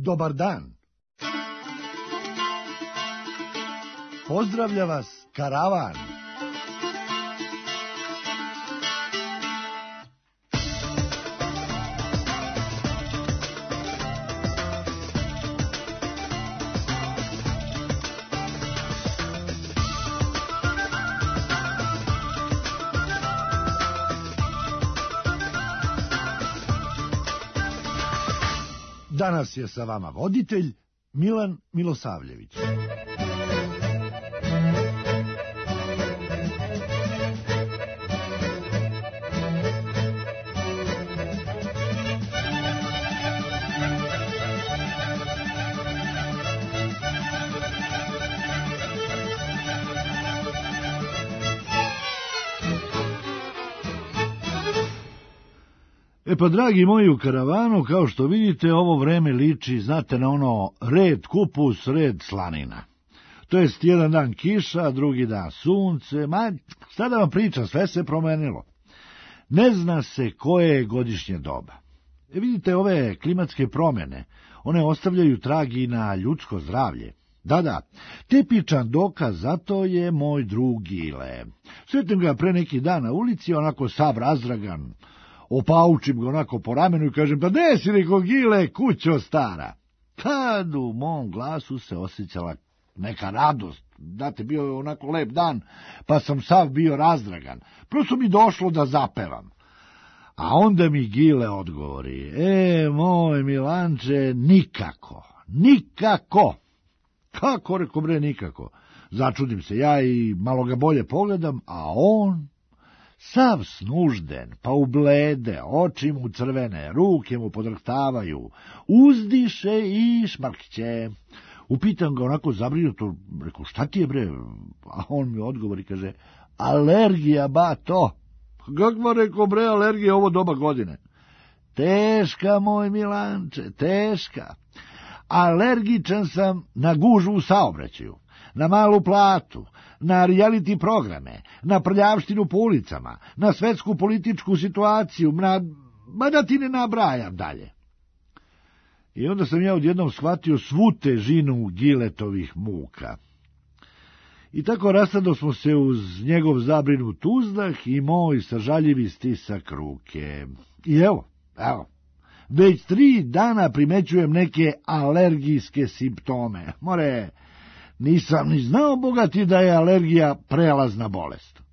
Dobar dan. Pozdravlja vas karavan. Danas je sa vama voditelj Milan Milosavljević. Pa, dragi moji, u karavanu, kao što vidite, ovo vreme liči, znate, na ono red kupus, red slanina. To jest, jedan dan kiša, drugi dan sunce, šta da vam pričam, sve se promenilo. Ne zna se koje je godišnje doba. Vidite, ove klimatske promjene, one ostavljaju trag i na ljudsko zdravlje. Da, tipičan dokaz za to je moj drug Gile. Sretim ga pre neki dan na ulici, onako sav razdragan, opaučim ga onako po ramenu i kažem, pa gde si, reko, Gile, kućo stara? Kad u mom glasu se osjećala neka radost, znate, bio je onako lep dan, pa sam sav bio razdragan. Prosto mi došlo da zapevam. A onda mi Gile odgovori, moj Milanče, nikako. Kako, reko, bre, nikako? Začudim se ja i malo ga bolje pogledam, a on sav snužden, pa ublede, oči mu crvene, ruke mu podrhtavaju, uzdiše i šmrkće. Upitam ga onako zabrinuto, reko, šta ti je, bre? A on mi odgovori, kaže, alergija, bato. Kakva, reko, bre, alergija ovo doba godine? Teška, moj Milanče, teška. Alergičan sam na gužvu u saobraćaju, na malu platu, na reality programe, na prljavštinu po ulicama, na svetsku političku situaciju, da ti ne nabrajam dalje. I onda sam ja odjednom shvatio svu težinu Giletovih muka. I tako rastado smo se uz njegov zabrinut uzdah i moj sažaljivi stisak ruke. I evo, već 3 dana primećujem neke alergijske simptome. Nisam ni znao, bogati, da je alergija prelazna bolest.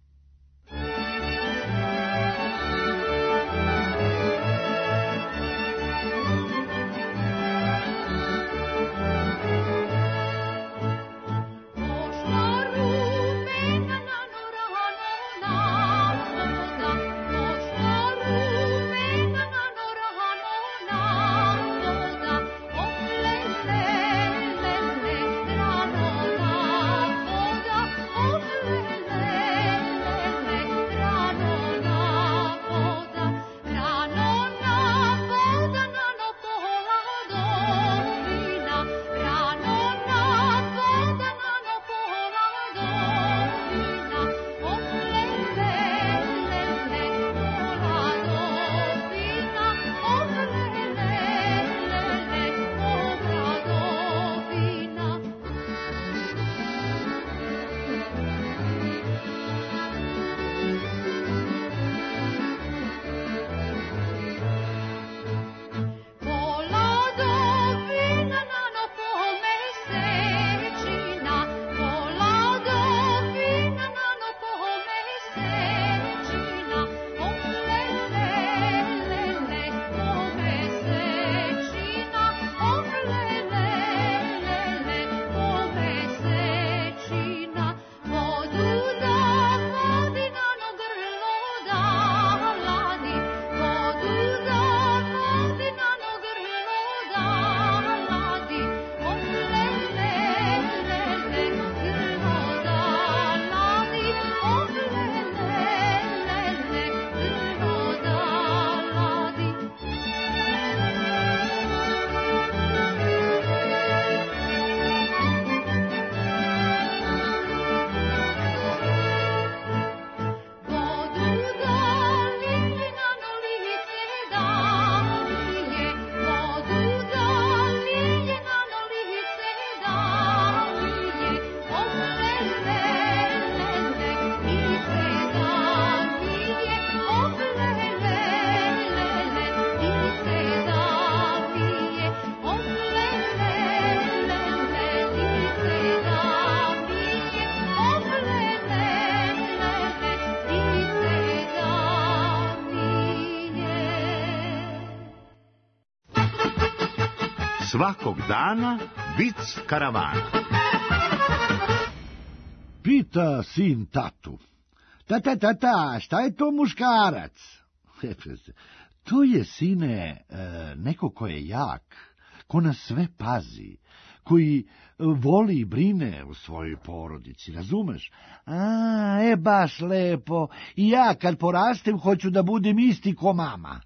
svakog dana vic karavana. Pita sin tatu: Tata, šta je to muškarac? To je, sine, neko ko je jak, ko nas sve pazi, koji voli i brine o svojoj porodici, razumeš? Baš lepo, i ja kad porastem hoću da budem isti ko mama.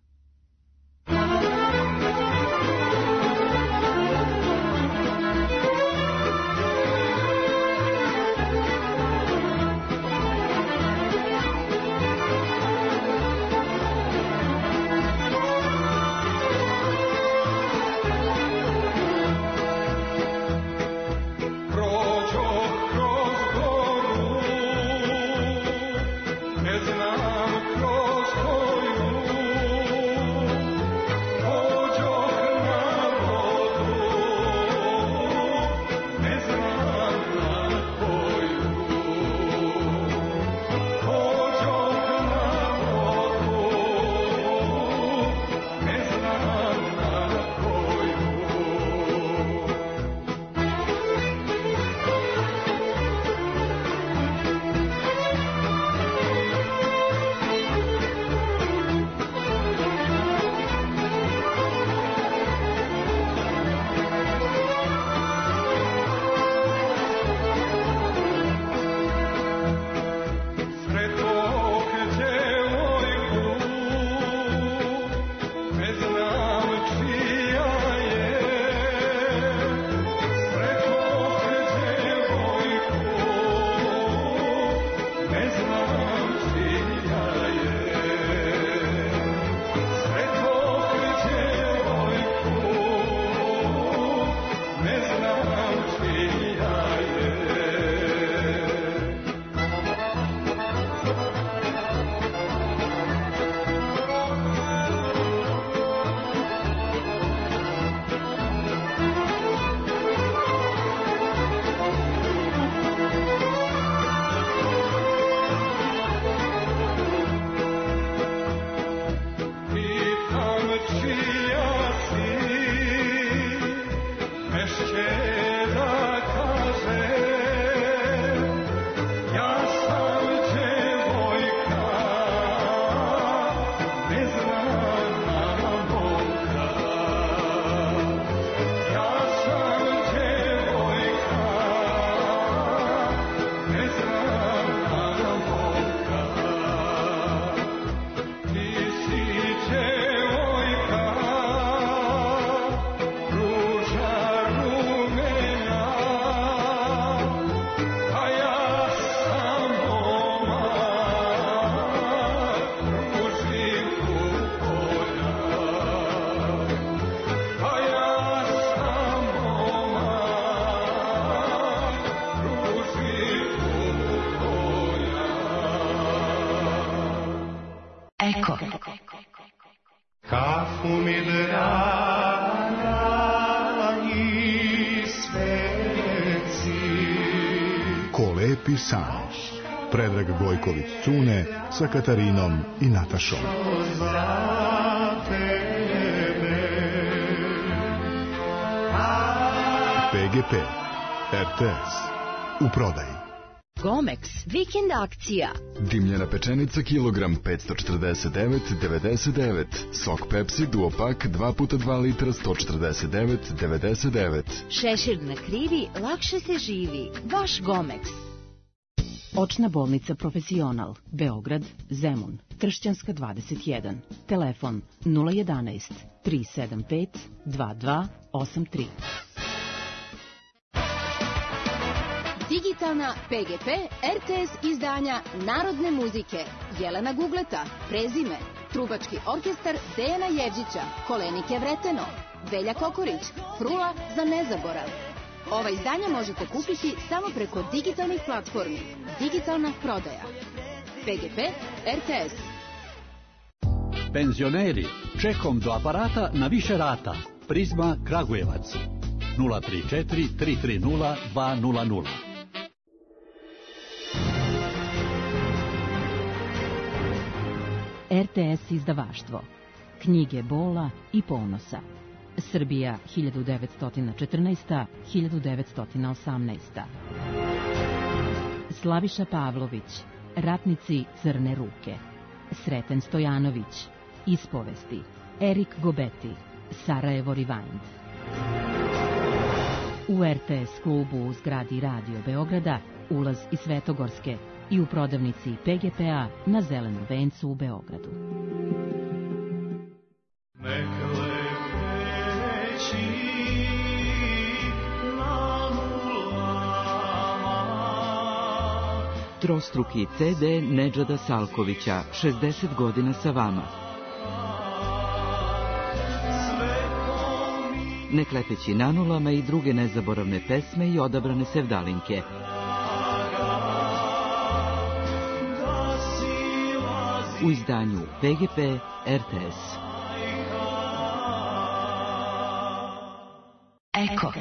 Kafu mi dragi sveci. Ko lepi san. Predrag Gojković Cune sa Katarinom i Natašom. PGP RTS u prodaji. Gomex, vikend akcija. Dimljena pečenica kilogram 549,99. Sok Pepsi Duopak 2x2 litra 149,99. Šešir na krivi, lakše se živi. Vaš Gomex. Očna bolnica Profesional, Beograd, Zemun, Tršćanska 21. Telefon 011 375 2283. Digitalna PGP RTS izdanja Narodne muzike. Jelena Gugleta, Prezime, Trubački orkestar Dejana Jevđića, Kolenike Vreteno, Velja Kokorić, Frula za nezaborav. Ova izdanja možete kupiti samo preko digitalnih platformi. Digitalna prodaja. PGP RTS. Penzioneri, čekom do aparata na više rata. Prizma Kragujevac 034 330 200. RTS izdavaštvo. Knjige bola i ponosa. Srbija 1914-1918. Slaviša Pavlović, Ratnici Crne ruke. Sreten Stojanović, Ispovesti. Erik Gobeti, Sarajevo Rewind. U RTS klubu u zgradi Radio Beograda ulaz iz Svetogorske i u prodavnici PGP-a na Zelenom vencu u Beogradu. Trostruki CD Nedžada Salkovića, 60 godina sa vama. Neklepeći na nulama i druge nezaboravne pesme i odabrane sevdalinke. U izdanju PGP RTS. Eko.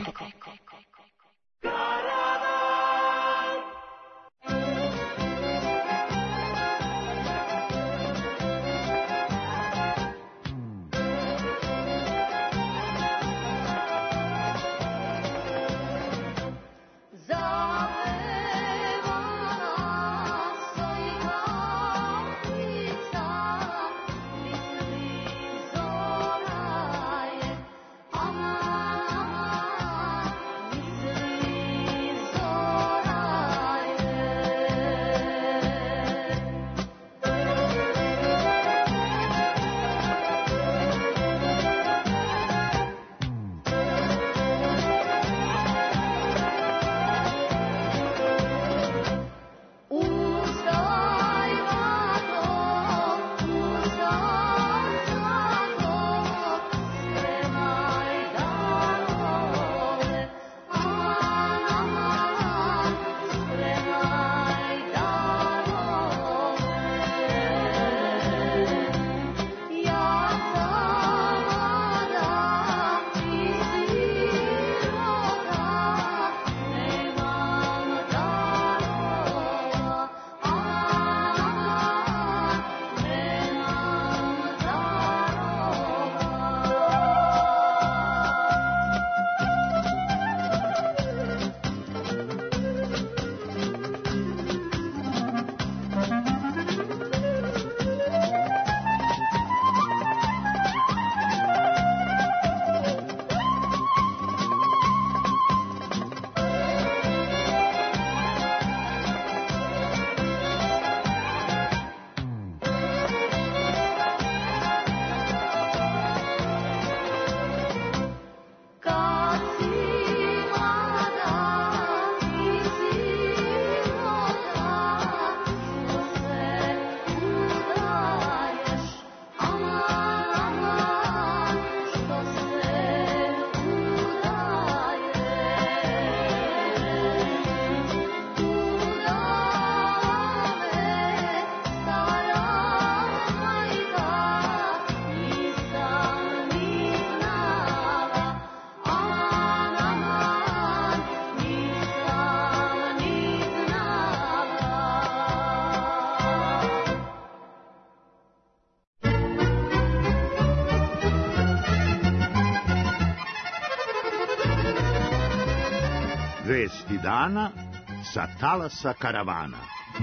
Vesti dana sa talasa karavana.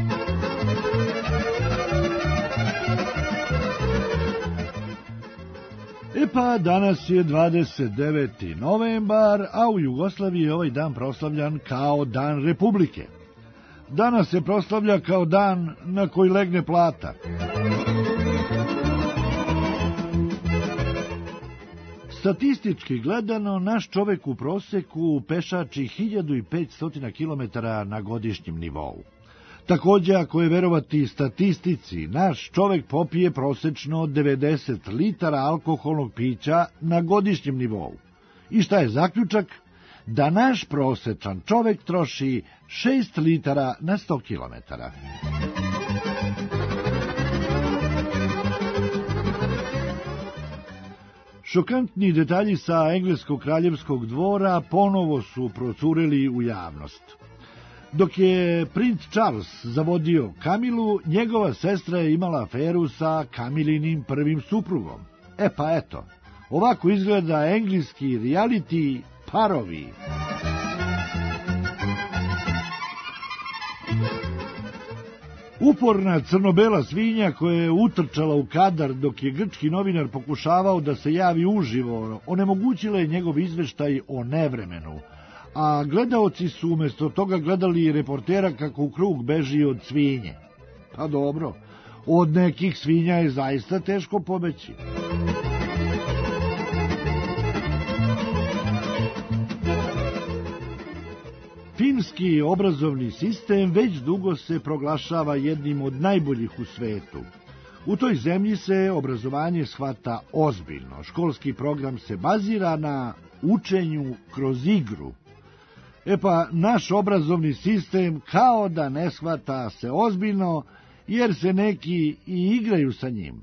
E pa, danas je 29. novembar, a u Jugoslaviji je ovaj dan proslavljan kao Dan Republike. Danas se proslavlja kao dan na koji legne plata. Statistički gledano, naš čovek u proseku pešači 1500 km na godišnjem nivou. Takođe, ako je verovati statistici, naš čovek popije prosečno 90 litara alkoholnog pića na godišnjem nivou. I šta je zaključak? Da naš prosečan čovek troši 6 litara na 100 km. Šokantni detalji sa engleskog kraljevskog dvora ponovo su procureli u javnost. Dok je princ Charles zavodio Kamilu, njegova sestra je imala aferu sa Kamilinim prvim suprugom. E pa eto, Ovako izgleda engleski reality Parovi. Uporna crno-bela svinja koja je utrčala u kadar dok je grčki novinar pokušavao da se javi uživo, onemogućila je njegov izveštaj o nevremenu, a gledaoci su umjesto toga gledali reportera kako u krug beži od svinje. Pa dobro, od nekih svinja je zaista teško pobeći. Finski obrazovni sistem već dugo se proglašava jednim od najboljih u svetu. U toj zemlji se obrazovanje shvata ozbiljno. Školski program se bazira na učenju kroz igru. Pa naš obrazovni sistem kao da ne shvata se ozbiljno, jer se neki i igraju sa njim.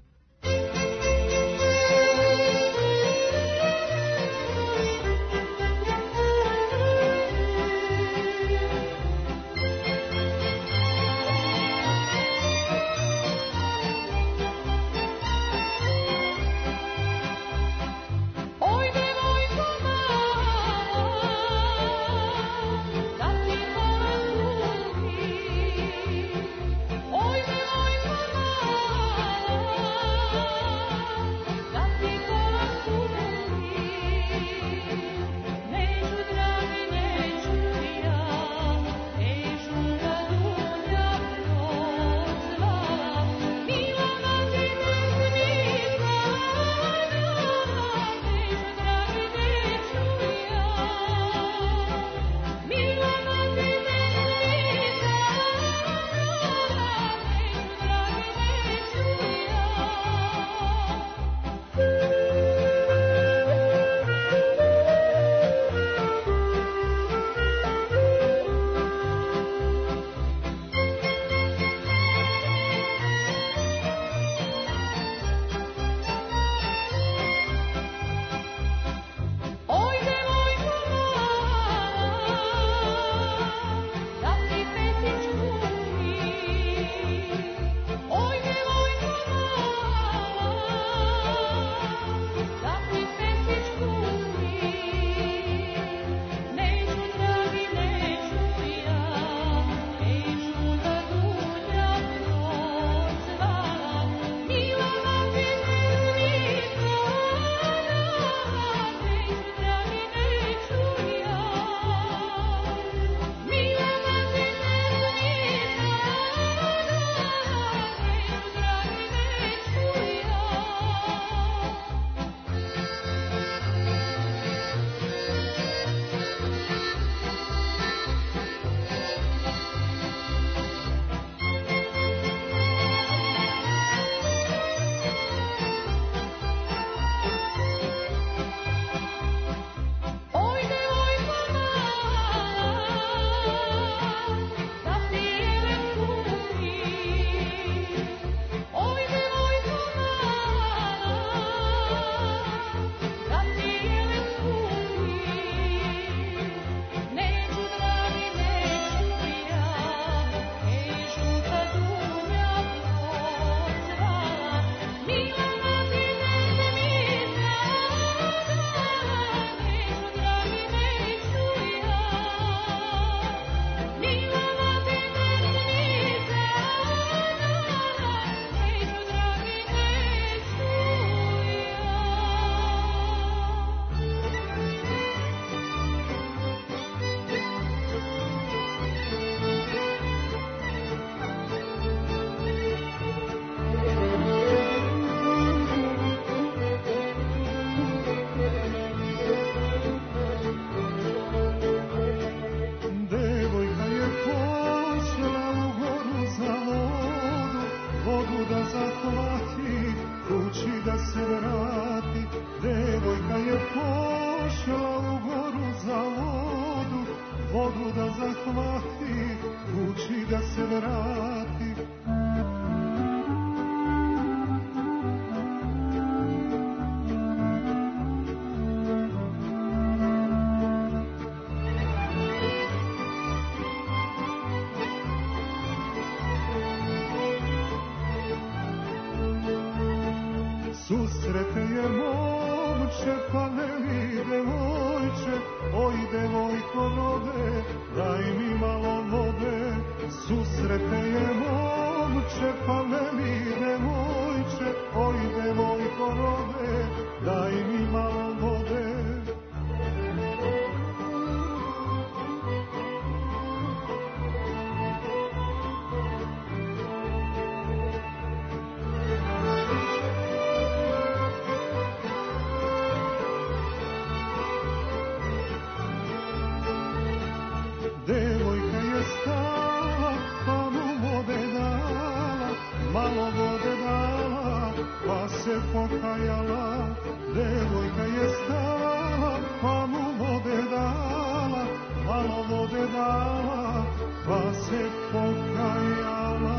Susrete je momčad devojče, pa veli devojče, oj devojko rode, daj mi malo vode, susrete je momče, pa veli devojče, oj devojko rode, daj mi malo vode. Devojka je stala, pa mu vode dala, malo vode dala, pa se pokajala. Devojka je stala, pa mu vode dala, malo vode dala, pa se pokajala.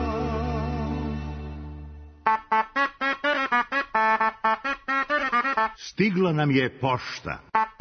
Stigla nam je pošta.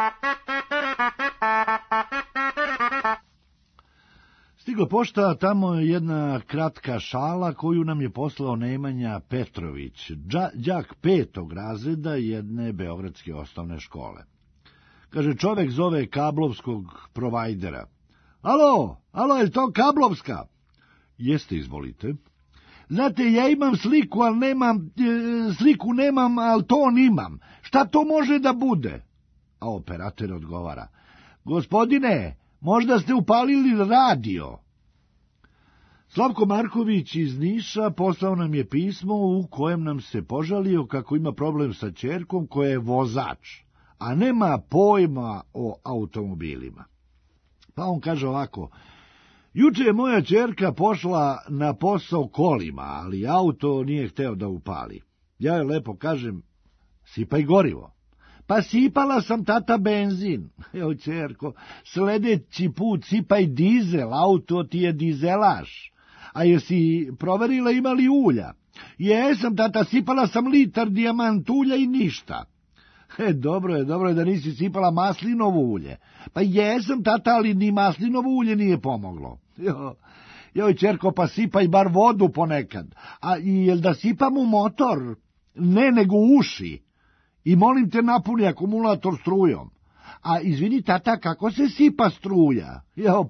Stigla pošta, tamo je jedna kratka šala koju nam je poslao Nemanja Petrović, đak 5. razreda jedne beogradske osnovne škole. Kaže, čovek zove kablovskog provajdera. Alo, je to kablovska? Jeste, izvolite. Znate, ja imam sliku, ali nemam, ali ton imam. Šta to može da bude? A operator odgovara, gospodine, možda ste upalili radio. Slavko Marković iz Niša poslao nam je pismo u kojem nam se požalio kako ima problem sa ćerkom koja je vozač, a nema pojma o automobilima. Pa on kaže ovako, juče je moja ćerka pošla na posao kolima, ali auto nije hteo da upali. Ja joj lepo kažem, sipaj gorivo. Pa sipala sam, tata, benzin. Evo, ćerko, sledeći put sipaj dizel, auto ti je dizelaš. A jesi proverila ima li ulja? Jesam, tata, sipala sam litar dijamant ulja i ništa. Dobro je da nisi sipala maslinovo ulje. Pa jesam, tata, ali ni maslinovo ulje nije pomoglo. Joj, ćerko, pa sipaj bar vodu ponekad. A jel da sipam u motor? Ne, nego u uši. I molim te, napuni akumulator strujom. A izvini, tata, kako se sipa struja? Jo,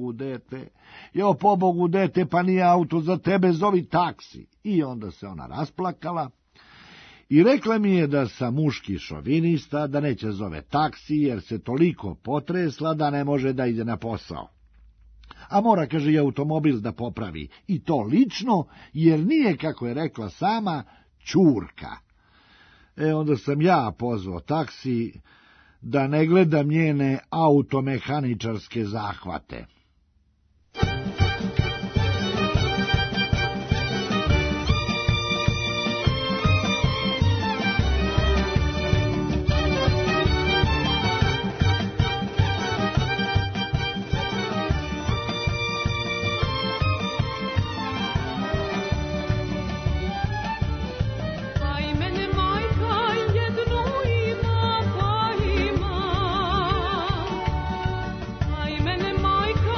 pobogu, dete, pa nije auto za tebe, zovi taksi. I onda se ona rasplakala i rekla mi je da sam muški šovinista, da neće zove taksi, jer se toliko potresla da ne može da ide na posao. A mora, kaže, i automobil da popravi, i to lično, jer nije, kako je rekla sama, ćurka. Onda sam ja pozvao taksi da ne gledam njene automehaničarske zahvate. Majka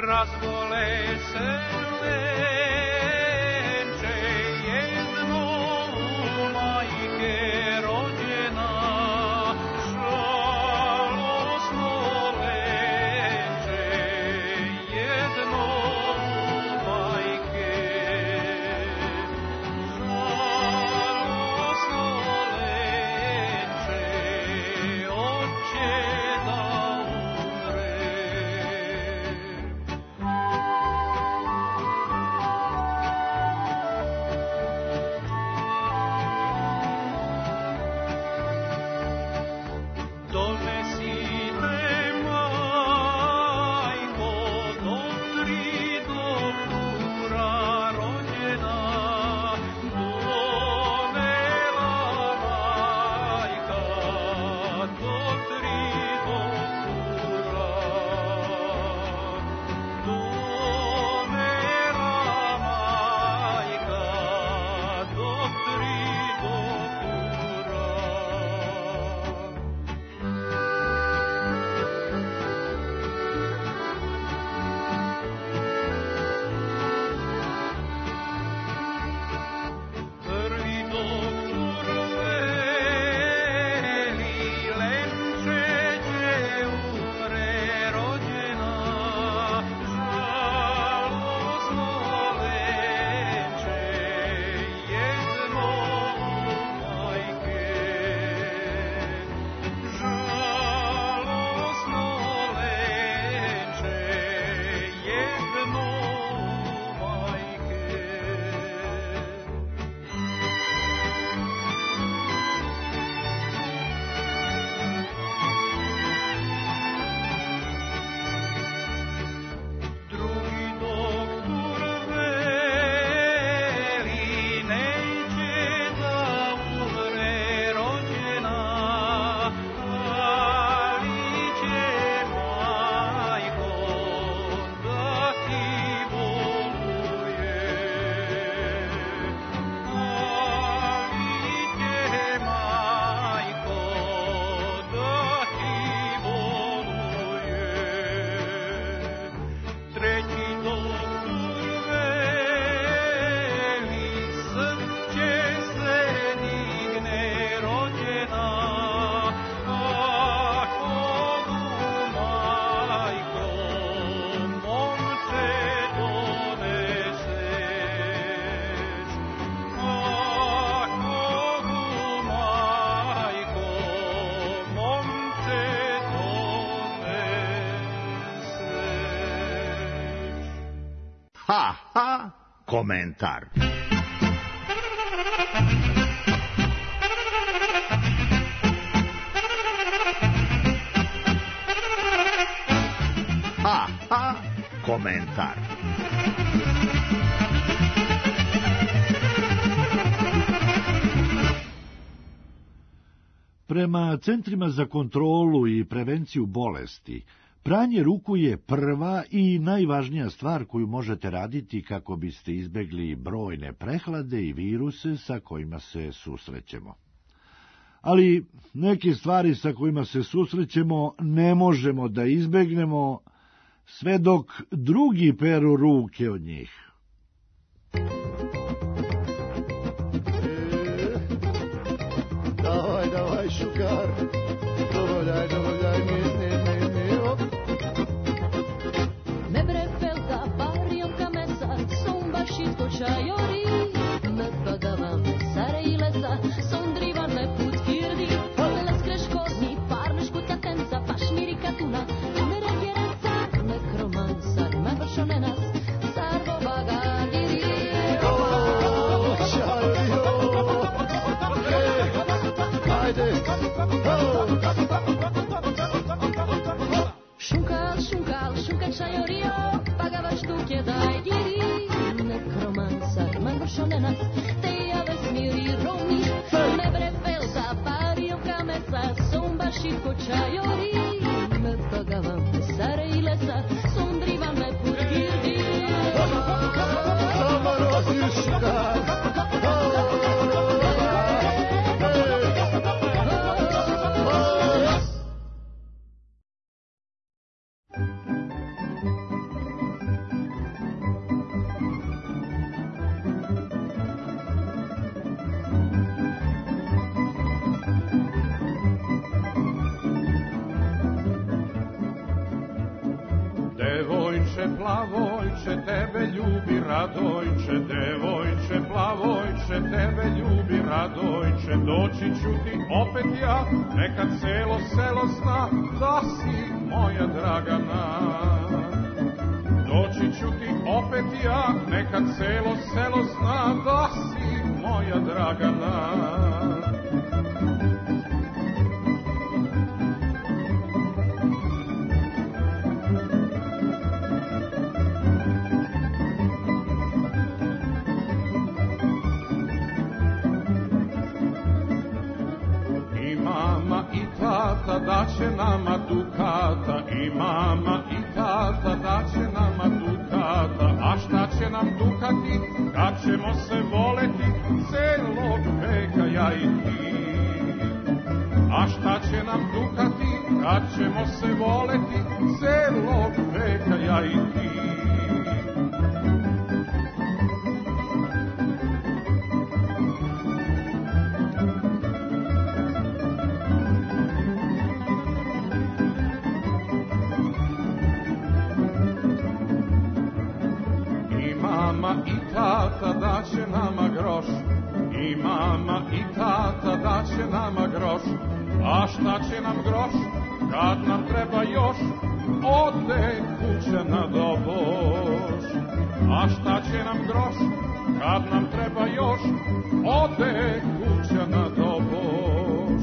razgole se lenče, jedno u majke rođena, žalosno lenče, jedno u majke, žalosno lenče, oče da umre. Donesite, majko, do 3 doktora rođena, donela majka, do 3 doktora, donela majka, do 3 doktora. Prvi doktor veli, lenče će umre rođena, žalosno lenče, jedno u majke, žalosno lenče, jedno u majke. Drugi doktor veli, neće da umre rođena, ali će majko da ti boluje, ali će majko da ti boluje. Treći doktor veli, srce se digne rođena, ako mu majko momče doneseš, ako mu majko momče doneseš. Ha, ha, komentar. Ha, ha, komentar. Prema centrima za kontrolu i prevenciju bolesti, pranje ruku je prva i najvažnija stvar koju možete raditi kako biste izbegli brojne prehlade i viruse sa kojima se susrećemo. Ali neke stvari sa kojima se susrećemo ne možemo da izbegnemo sve dok drugi peru ruke od njih. Davaj, šukar, dovoljaj, mi, op. Me brefelta, parion camesa, son bašitko čajori, me pagavam sare i lesa, son drivan me put kirdi, les kreškodni, parneško tatenca, pašmiri katuna, me regjerenca, me kromansa, me vršonenas, sarvo bagagiri. Šunkal, čajorio, pagava štuke daj giri, nekromansar, man vršonenac, te jave smiri romi, me brefelta, pario kameca, son bašitko čajori, me pagavam sare i lesa, son drivan me put girdi. plavojče, tebe ljubi Radojče, devojče plavojče, tebe ljubi Radojče, doći ću ti opet ja, neka celo selo zna da si moja Dragana. Doći ću ti opet ja, neka celo selo zna da si moja Dragana. Da će nama dukata, i mama i tata da će nama dukata, a šta će nam dukati kad ćemo se voleti celog veka ja i ti. A šta će nam dukati kad ćemo se voleti celog veka ja i ti. Da će nama groš, i mama i tata da će nama groš, a šta će nam groš kad nam treba još, ode kuća na doboš. A šta će nam groš kad nam treba još, ode kuća na doboš.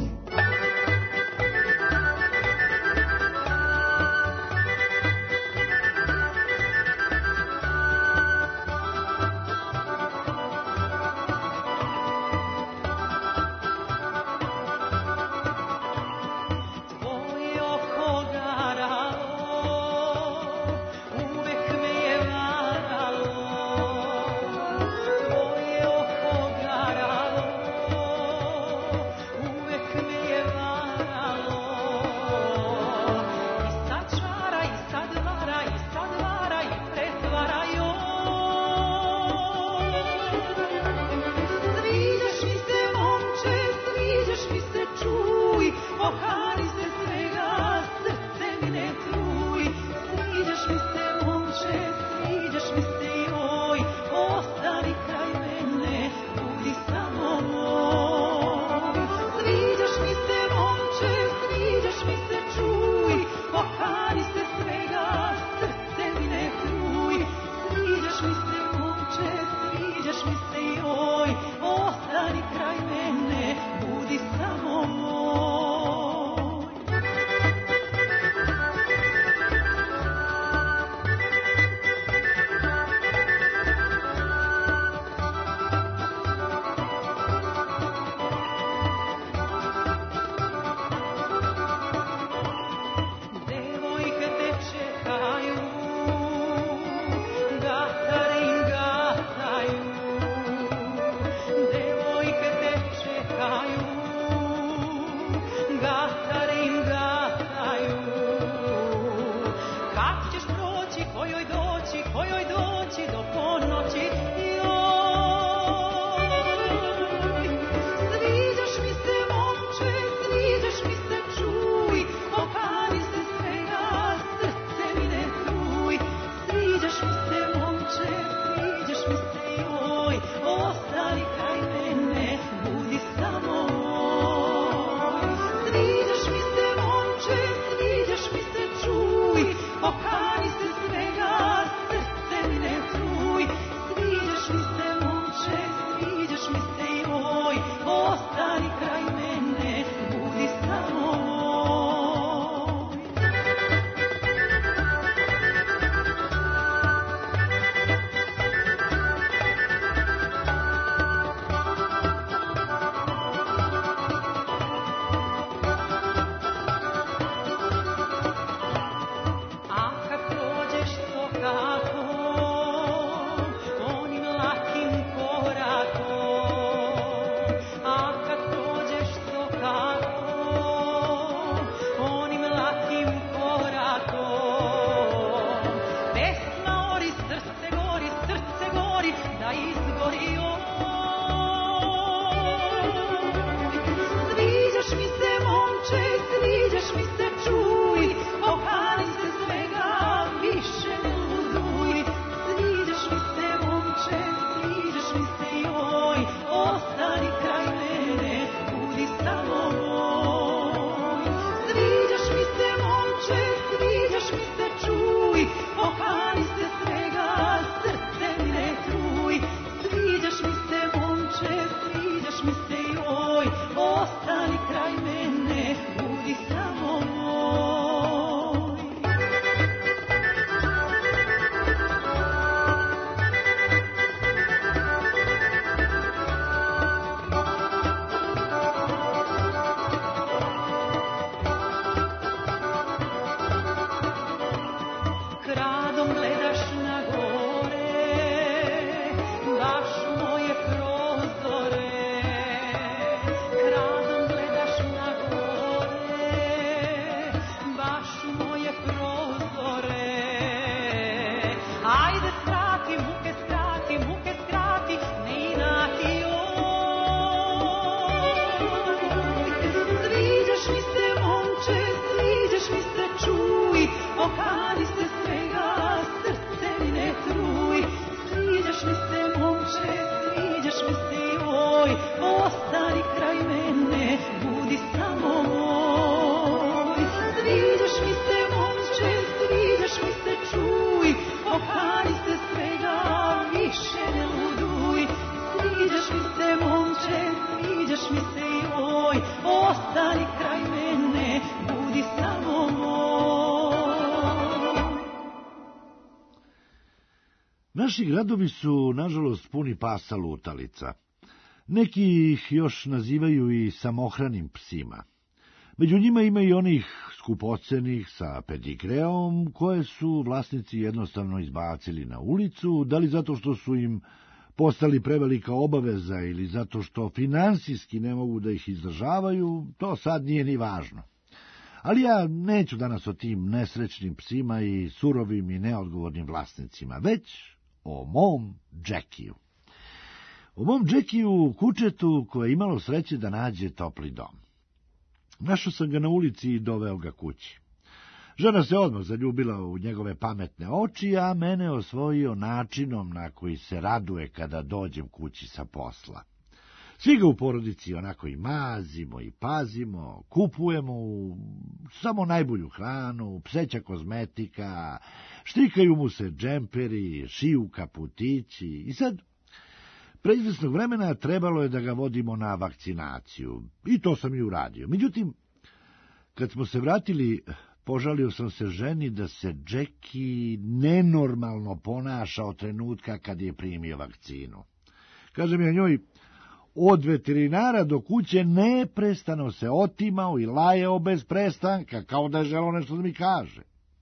Naši gradovi su, nažalost, puni pasa lutalica. Neki ih još nazivaju i samohranim psima. Među njima ima i onih skupocenih sa pedigreom, koje su vlasnici jednostavno izbacili na ulicu, da li zato što su im postali prevelika obaveza ili zato što finansijski ne mogu da ih izdržavaju, to sad nije ni važno. Ali ja neću danas o tim nesrećnim psima i surovim i neodgovornim vlasnicima, već o mom Džekiju. O mom Džekiju kučetu koje je imalo sreće da nađe topli dom. Našao sam ga na ulici i doveo ga kući. Žena se odmah zaljubila u njegove pametne oči, a mene osvojio načinom na koji se raduje kada dođem kući sa posla. Svi ga u porodici onako i mazimo i pazimo, kupujemo samo najbolju hranu, pseća kozmetika, štrikaju mu se džemperi, šiju kaputići i sad, pre izvesnog vremena trebalo je da ga vodimo na vakcinaciju i to sam i uradio. Međutim, kad smo se vratili, požalio sam se ženi da se Džeki nenormalno ponaša od trenutka kad je primio vakcinu. Kažem ja njoj, od veterinara do kuće neprestano se otimao i lajao bez prestanka, kao da je želeo nešto da mi kaže.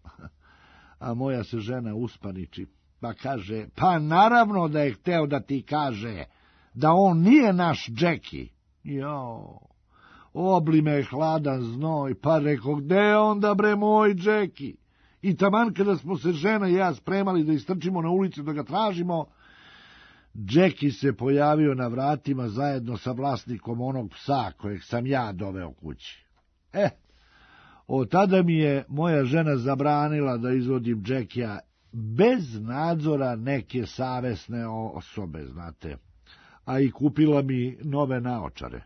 A moja se žena uspaniči, pa kaže, pa naravno da je hteo da ti kaže da on nije naš Džeki. Jao, obli me hladan znoj, pa reko, gde je onda bre moj Džeki? I taman kada smo se žena i ja spremali da istrčimo na ulicu da ga tražimo, Džeki se pojavio na vratima zajedno sa vlasnikom onog psa kojeg sam ja doveo kući. Od tada mi je moja žena zabranila da izvodim Džekija bez nadzora neke savesne osobe, znate, a i kupila mi nove naočare.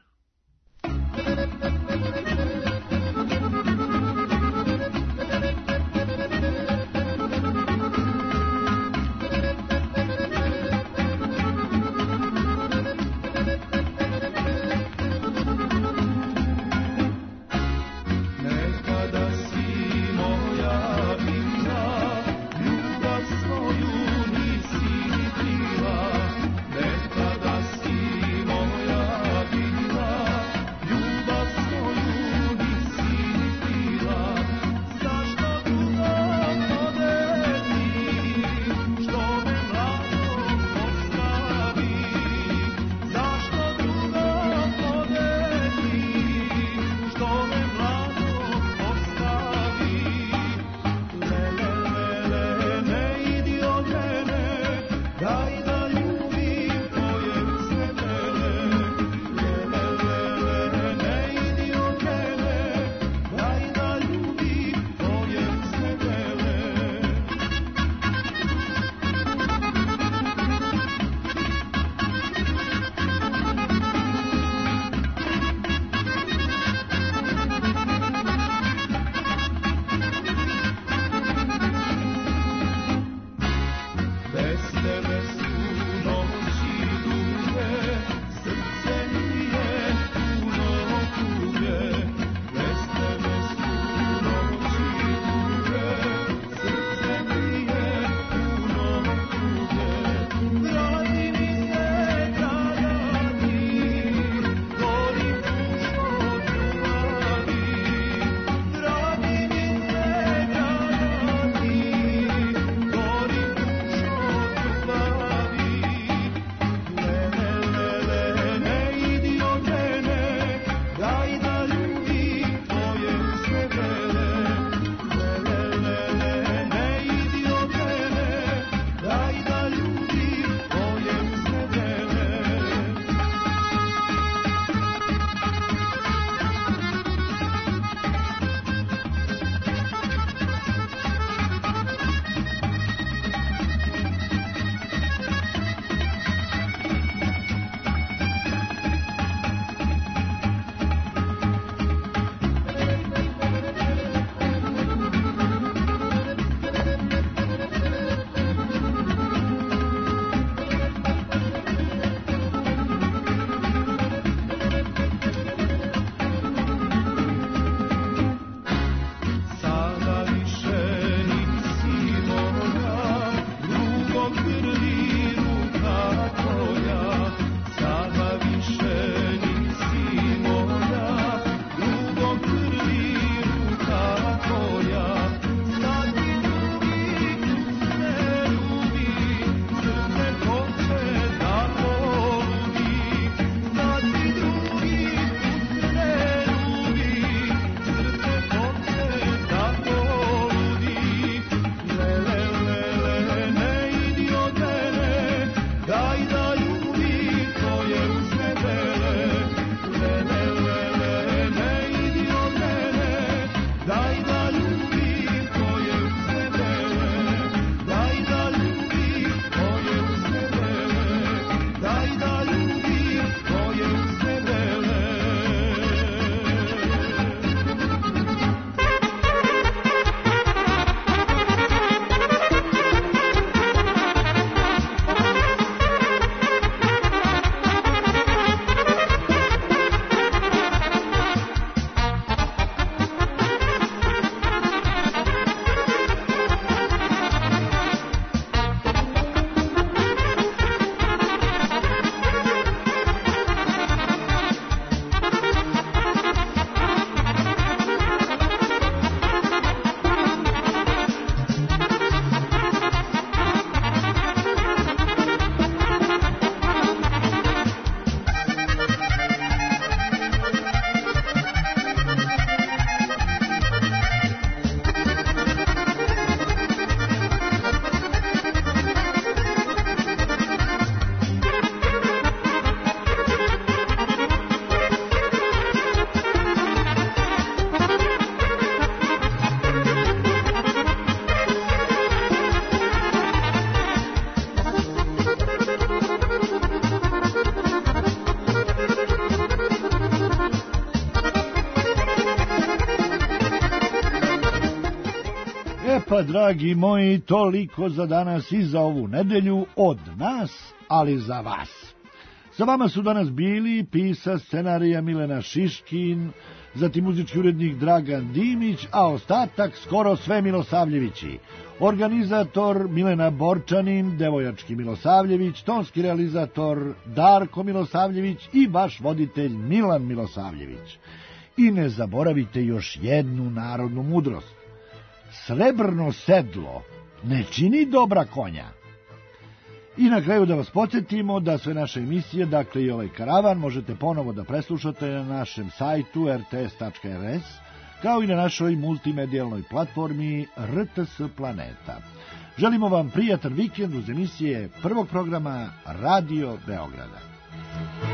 Pa, dragi moji, toliko za danas i za ovu nedelju od nas, ali za vas. Sa vama su danas bili pisac scenarija Milena Šiškin, zatim muzički urednik Dragan Dimić, a ostatak skoro sve Milosavljevići. Organizator Milena Borčanin, devojački Milosavljević, tonski realizator Darko Milosavljević i vaš voditelj Milan Milosavljević. I ne zaboravite još jednu narodnu mudrost. Srebrno sedlo ne čini dobra konja. I na kraju da vas podsjetimo da sve naše emisije, dakle i ovaj karavan, možete ponovo da preslušate na našem sajtu rts.rs, kao i na našoj multimedijalnoj platformi RTS Planeta. Želimo vam prijatan vikend uz emisije prvog programa Radio Beograda.